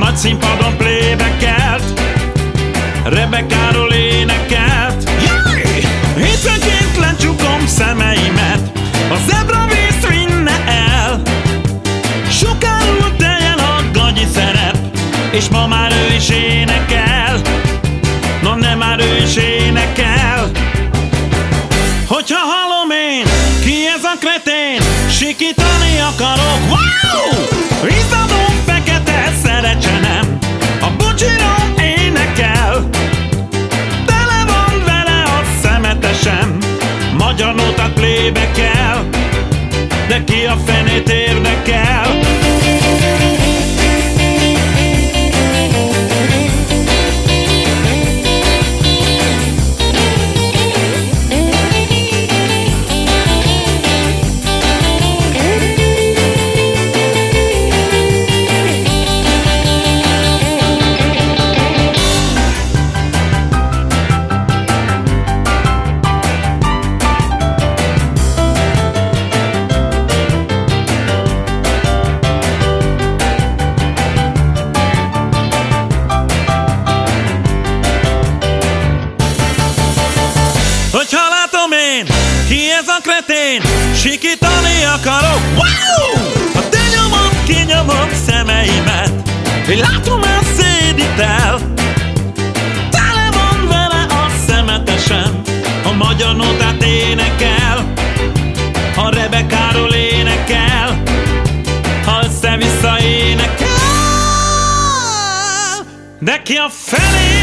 nagy színpadon plébekelt, Rebekáról énekelt. Jaj! Hétfőnként lecsukom szemeimet, a zebra vízt vinne el. Sokárul teljen a gagyi szerep, és ma már ő is énekel. Na nem, már ő is énekel. Hogyha hallom én, ki ez a kretén, sikítani akarok. Wow! Izzadó fekete szerecsenem, a bucsiról énekel. Tele van vele a szemetesem, magyar nótát plébekel, de ki a fenét érdekel? Hogyha látom én, ki ez a kretén, sikítani akarok. Wow! Ha te nyomod, kinyomod szemeimet, én látom, el szédítel. Tele van vele a szemetesem, a magyar nótát énekel, a Rebekáról énekel, ha össze-vissza énekel. De ki a felé